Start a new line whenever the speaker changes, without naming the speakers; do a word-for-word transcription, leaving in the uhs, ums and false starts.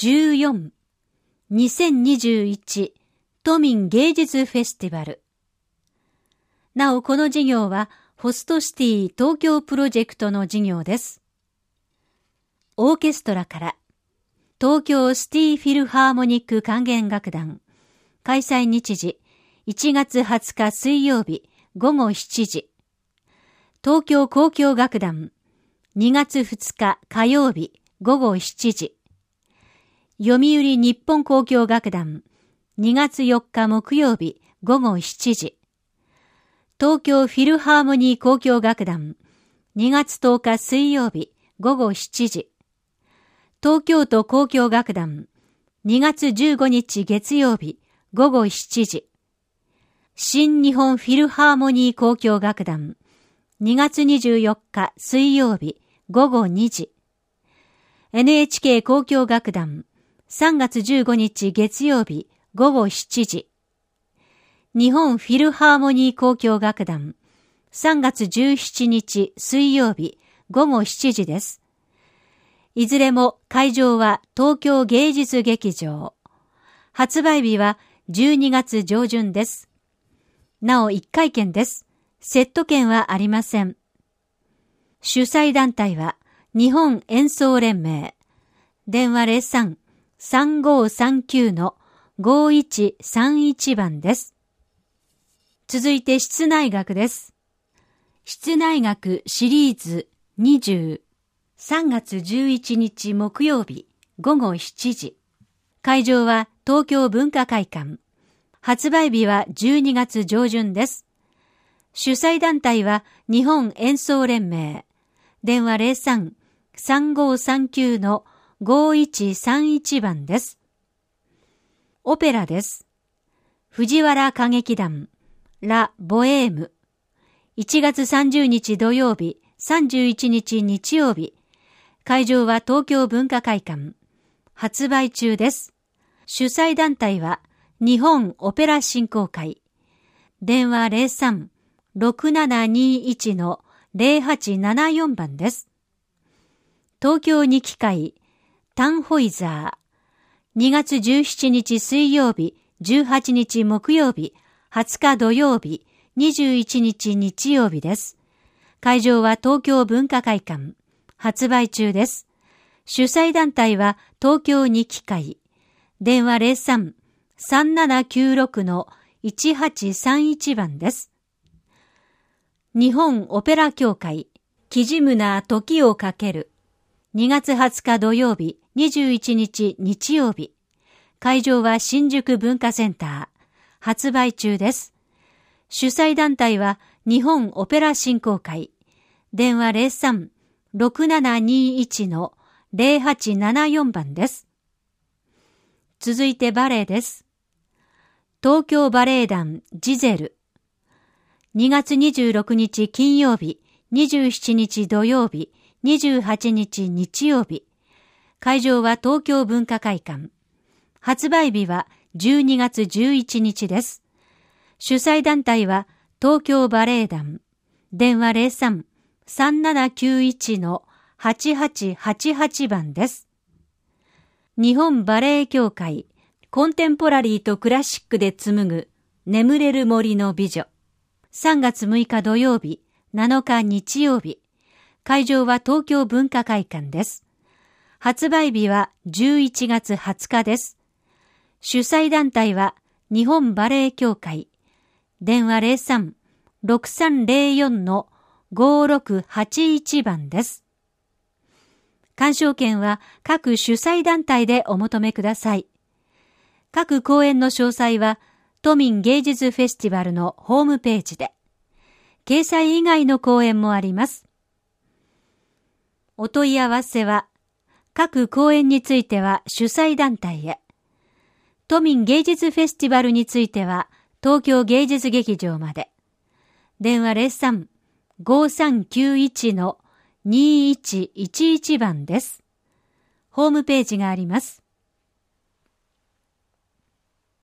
じゅうよん、にせんにじゅういち都民芸術フェスティバル。なお、この事業はホストシティ東京プロジェクトの事業です。オーケストラから東京シティフィルハーモニック管弦楽団、開催日時いちがつはつか水曜日ごごしちじ。東京交響楽団、にがつふつか火曜日ごごしちじ。読売日本交響楽団、にがつよっか木曜日ごごしちじ。東京フィルハーモニー交響楽団、にがつとおか水曜日ごごしちじ。東京都交響楽団、にがつじゅうごにち月曜日ごごしちじ。新日本フィルハーモニー交響楽団、にがつにじゅうよっか水曜日ごごにじ。エヌエイチケー 交響楽団、さんがつじゅうごにち月曜日ごごしちじ。日本フィルハーモニー交響楽団、さんがつじゅうしちにち水曜日ごごしちじです。いずれも会場は東京芸術劇場。発売日はじゅうにがつじょうじゅんです。なおいっかいけんです。セット券はありません。主催団体は日本演奏連盟。電話 ゼロさん さんごさんきゅう のごいちさんいち 番です。続いて室内楽です。室内楽シリーズにじゅう。さんがつじゅういちにち木曜日ごごしちじ。会場は東京文化会館。発売日はじゅうにがつじょうじゅんです。主催団体は日本演奏連盟。電話 ゼロさん さんごさんきゅう のごいちさんいち 番です。オペラです。藤原歌劇団、ラ・ボエーム。いちがつさんじゅうにち土曜日、さんじゅういちにち日曜日。会場は東京文化会館。発売中です。主催団体は日本オペラ振興会。電話 ゼロさん ろくななにいち のぜろはちななよん 番です。東京二期会、タンホイザー。にがつじゅうしちにち水曜日、じゅうはちにち木曜日、はつか土曜日、にじゅういちにち日曜日です。会場は東京文化会館。発売中です。主催団体は東京二期会。電話 ゼロさん さんななきゅうろく のいちはちさんいち 番です。日本オペラ協会、木地村時をかける。にがつはつか土曜日、にじゅういちにち日曜日。会場は新宿文化センター。発売中です。主催団体は日本オペラ振興会。電話 ゼロさん ろくななにいち のぜろはちななよん 番です。続いてバレエです。東京バレエ団ジゼル。にがつにじゅうろくにち金曜日、にじゅうしちにち土曜日、にじゅうはちにち日曜日。会場は東京文化会館。発売日はじゅうにがつじゅういちにちです。主催団体は東京バレエ団。電話 ゼロさん さんななきゅういち のはちはちはちはち 番です。日本バレエ協会、コンテンポラリーとクラシックで紡ぐ眠れる森の美女。さんがつむいか土曜日、なのか日曜日。会場は東京文化会館です。発売日はじゅういちがつはつかです。主催団体は日本バレエ協会。電話 ゼロさん ろくさんぜろよん のごろくはちいち 番です。鑑賞券は各主催団体でお求めください。各公演の詳細は都民芸術フェスティバルのホームページで。掲載以外の公演もあります。お問い合わせは、各公演については主催団体へ。都民芸術フェスティバルについては東京芸術劇場まで。電話 ゼロさん ごさんきゅういち のにいちいちいち 番です。ホームページがあります。